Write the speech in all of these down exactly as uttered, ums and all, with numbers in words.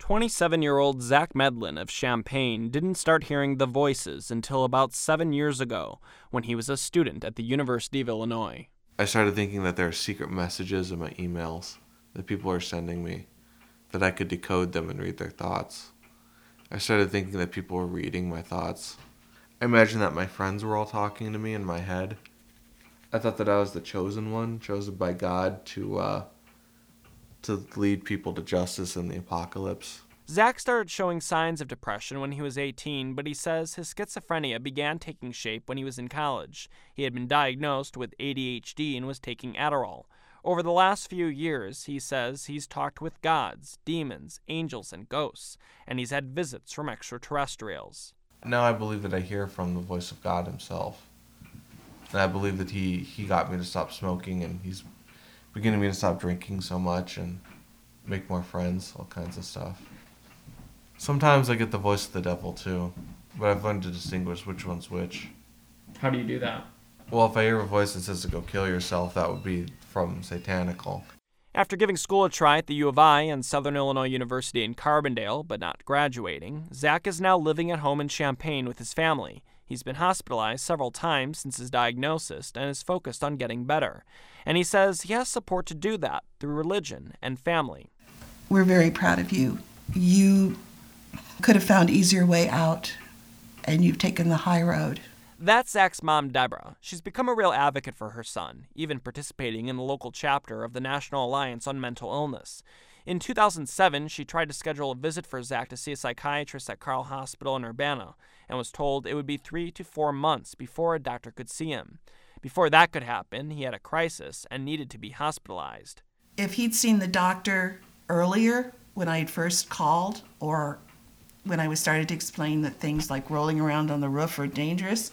twenty-seven-year-old Zach Medlin of Champaign didn't start hearing the voices until about seven years ago when he was a student at the University of Illinois. I started thinking that there are secret messages in my emails that people are sending me, that I could decode them and read their thoughts. I started thinking that people were reading my thoughts. I imagined that my friends were all talking to me in my head. I thought that I was the chosen one, chosen by God to uh, to lead people to justice in the apocalypse. Zach started showing signs of depression when he was eighteen, but he says his schizophrenia began taking shape when he was in college. He had been diagnosed with A D H D and was taking Adderall. Over the last few years, he says he's talked with gods, demons, angels, and ghosts, and he's had visits from extraterrestrials. Now I believe that I hear from the voice of God himself. And I believe that he, he got me to stop smoking, and he's beginning me to stop drinking so much and make more friends, all kinds of stuff. Sometimes I get the voice of the devil too, but I've learned to distinguish which one's which. How do you do that? Well, if I hear a voice that says to go kill yourself, that would be from Satanical. After giving school a try at the U of I and Southern Illinois University in Carbondale, but not graduating, Zach is now living at home in Champaign with his family. He's been hospitalized several times since his diagnosis and is focused on getting better. And he says he has support to do that through religion and family. We're very proud of you. You could have found easier way out, and you've taken the high road. That's Zach's mom, Deborah. She's become a real advocate for her son, even participating in the local chapter of the National Alliance on Mental Illness. In two thousand seven, she tried to schedule a visit for Zach to see a psychiatrist at Carle Hospital in Urbana, and was told it would be three to four months before a doctor could see him. Before that could happen, he had a crisis and needed to be hospitalized. If he'd seen the doctor earlier, when I had first called, or when I was started to explain that things like rolling around on the roof are dangerous,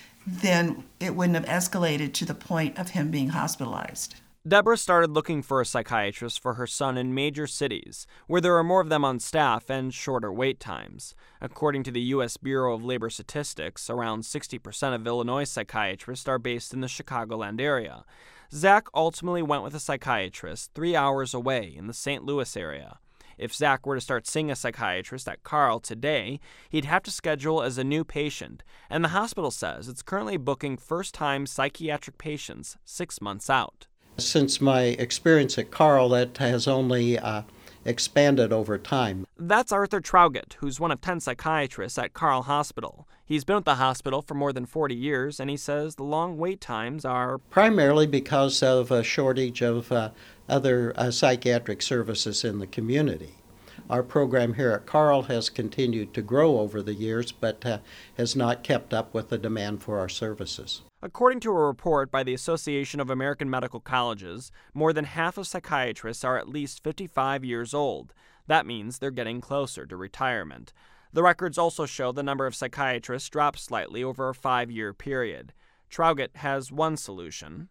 then it wouldn't have escalated to the point of him being hospitalized. Deborah started looking for a psychiatrist for her son in major cities, where there are more of them on staff and shorter wait times. According to the U S Bureau of Labor Statistics, around sixty percent of Illinois psychiatrists are based in the Chicagoland area. Zach ultimately went with a psychiatrist three hours away in the Saint Louis area. If Zach were to start seeing a psychiatrist at Carle today, he'd have to schedule as a new patient, and the hospital says it's currently booking first-time psychiatric patients six months out. Since my experience at Carle, that has only uh, expanded over time. That's Arthur Traugut, who's one of ten psychiatrists at Carle Hospital. He's been with the hospital for more than forty years, and he says the long wait times are primarily because of a shortage of uh, other uh, psychiatric services in the community. Our program here at Carle has continued to grow over the years, but uh, has not kept up with the demand for our services. According to a report by the Association of American Medical Colleges, more than half of psychiatrists are at least fifty-five years old. That means they're getting closer to retirement. The records also show the number of psychiatrists dropped slightly over a five-year period. Traugut has one solution.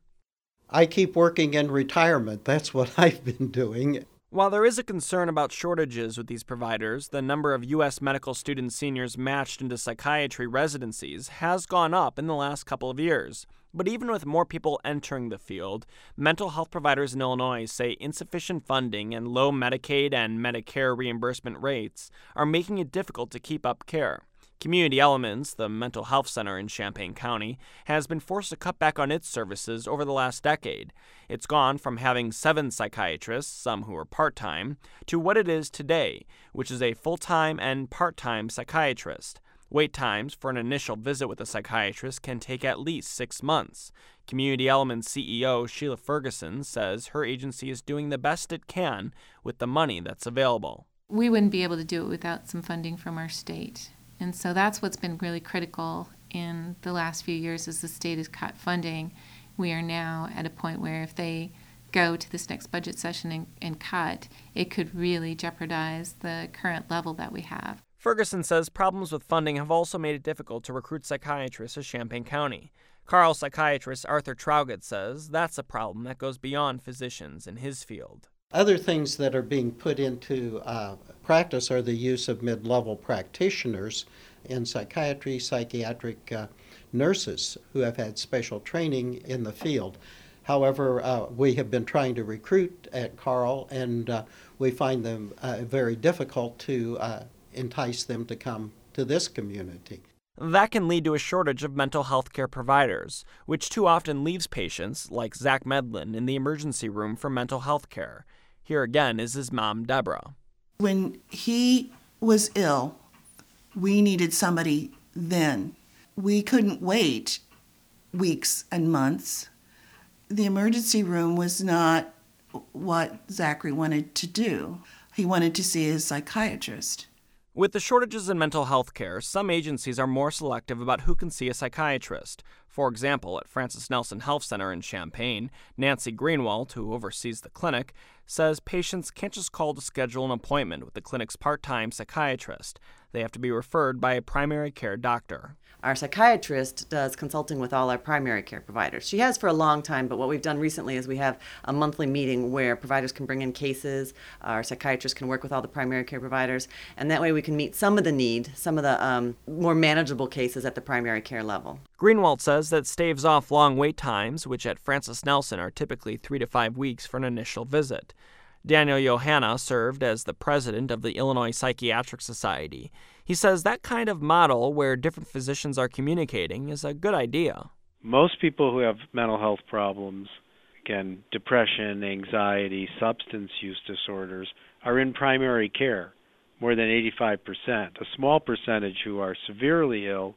I keep working in retirement. That's what I've been doing. While there is a concern about shortages with these providers, the number of U S medical student seniors matched into psychiatry residencies has gone up in the last couple of years. But even with more people entering the field, mental health providers in Illinois say insufficient funding and low Medicaid and Medicare reimbursement rates are making it difficult to keep up care. Community Elements, the mental health center in Champaign County, has been forced to cut back on its services over the last decade. It's gone from having seven psychiatrists, some who are part-time, to what it is today, which is a full-time and part-time psychiatrist. Wait times for an initial visit with a psychiatrist can take at least six months. Community Elements C E O Sheila Ferguson says her agency is doing the best it can with the money that's available. We wouldn't be able to do it without some funding from our state. And so that's what's been really critical in the last few years as the state has cut funding. We are now at a point where if they go to this next budget session and, and cut, it could really jeopardize the current level that we have. Ferguson says problems with funding have also made it difficult to recruit psychiatrists to Champaign County. Carle psychiatrist Arthur Traugut says that's a problem that goes beyond physicians in his field. Other things that are being put into uh, practice are the use of mid-level practitioners in psychiatry, psychiatric uh, nurses who have had special training in the field. However, uh, we have been trying to recruit at Carle, and uh, we find them uh, very difficult to uh, entice them to come to this community. That can lead to a shortage of mental health care providers, which too often leaves patients, like Zach Medlin, in the emergency room for mental health care. Here again is his mom, Deborah. When he was ill, we needed somebody then. We couldn't wait weeks and months. The emergency room was not what Zachary wanted to do. He wanted to see his psychiatrist. With the shortages in mental health care, some agencies are more selective about who can see a psychiatrist. For example, at Francis Nelson Health Center in Champaign, Nancy Greenwald, who oversees the clinic, says patients can't just call to schedule an appointment with the clinic's part-time psychiatrist. They have to be referred by a primary care doctor. Our psychiatrist does consulting with all our primary care providers. She has for a long time, but what we've done recently is we have a monthly meeting where providers can bring in cases, our psychiatrist can work with all the primary care providers, and that way we can meet some of the need, some of the um, more manageable cases at the primary care level. Greenwald says that staves off long wait times, which at Francis Nelson are typically three to five weeks for an initial visit. Daniel Johanna served as the president of the Illinois Psychiatric Society. He says that kind of model where different physicians are communicating is a good idea. Most people who have mental health problems, again, depression, anxiety, substance use disorders, are in primary care, more than eighty-five percent. A small percentage who are severely ill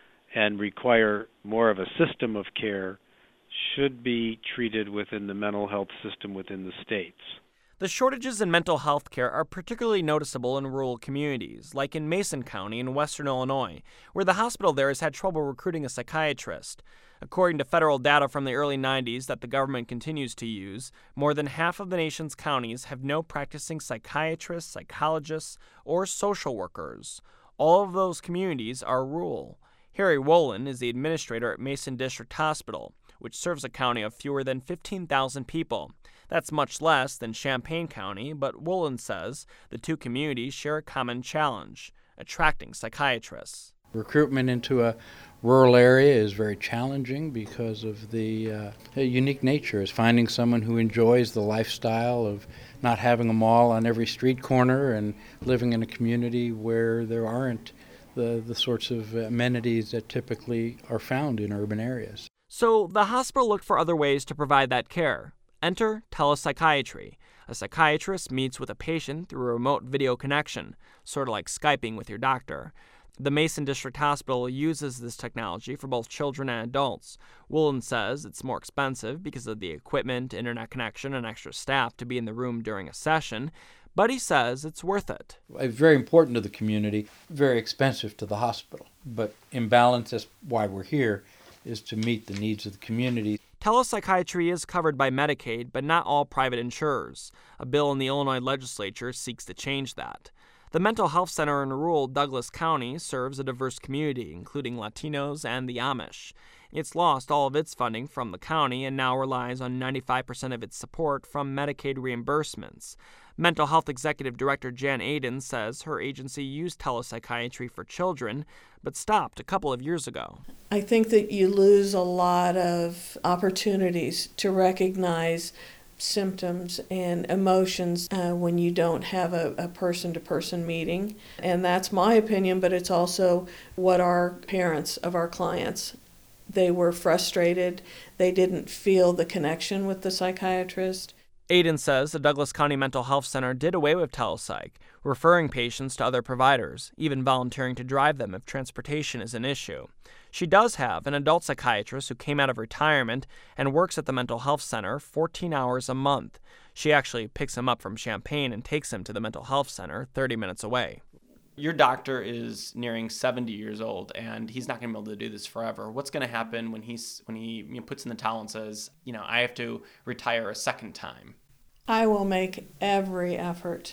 and require more of a system of care should be treated within the mental health system within the states. The shortages in mental health care are particularly noticeable in rural communities, like in Mason County in western Illinois, where the hospital there has had trouble recruiting a psychiatrist. According to federal data from the early nineties that the government continues to use, more than half of the nation's counties have no practicing psychiatrists, psychologists, or social workers. All of those communities are rural. Harry Wolin is the administrator at Mason District Hospital, which serves a county of fewer than fifteen thousand people. That's much less than Champaign County, but Wolin says the two communities share a common challenge: attracting psychiatrists. Recruitment into a rural area is very challenging because of the uh, unique nature. Is finding someone who enjoys the lifestyle of not having them all on every street corner and living in a community where there aren't the, the sorts of amenities that typically are found in urban areas. So the hospital looked for other ways to provide that care. Enter telepsychiatry. A psychiatrist meets with a patient through a remote video connection, sort of like Skyping with your doctor. The Mason District Hospital uses this technology for both children and adults. Wolin says it's more expensive because of the equipment, internet connection, and extra staff to be in the room during a session, but he says it's worth it. It's very important to the community, very expensive to the hospital, but in balance, that's why we're here, is to meet the needs of the community. Telepsychiatry is covered by Medicaid, but not all private insurers. A bill in the Illinois legislature seeks to change that. The mental health center in rural Douglas County serves a diverse community, including Latinos and the Amish. It's lost all of its funding from the county and now relies on ninety-five percent of its support from Medicaid reimbursements. Mental Health Executive Director Jan Aiden says her agency used telepsychiatry for children, but stopped a couple of years ago. I think that you lose a lot of opportunities to recognize symptoms and emotions uh, when you don't have a, a person-to-person meeting. And that's my opinion, but it's also what our parents of our clients, they were frustrated. They didn't feel the connection with the psychiatrist. Aiden says the Douglas County Mental Health Center did away with telepsych, referring patients to other providers, even volunteering to drive them if transportation is an issue. She does have an adult psychiatrist who came out of retirement and works at the mental health center fourteen hours a month. She actually picks him up from Champaign and takes him to the mental health center thirty minutes away. Your doctor is nearing seventy years old, and he's not going to be able to do this forever. What's going to happen when he's when he you know, puts in the towel and says, you know, I have to retire a second time? I will make every effort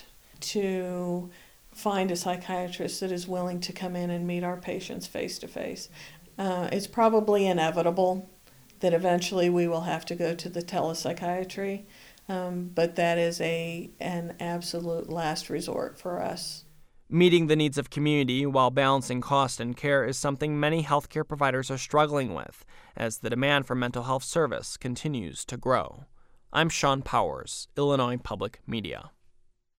to find a psychiatrist that is willing to come in and meet our patients face to face. Uh, it's probably inevitable that eventually we will have to go to the telepsychiatry, um, but that is a an absolute last resort for us. Meeting the needs of community while balancing cost and care is something many healthcare providers are struggling with as the demand for mental health service continues to grow. I'm Sean Powers, Illinois Public Media.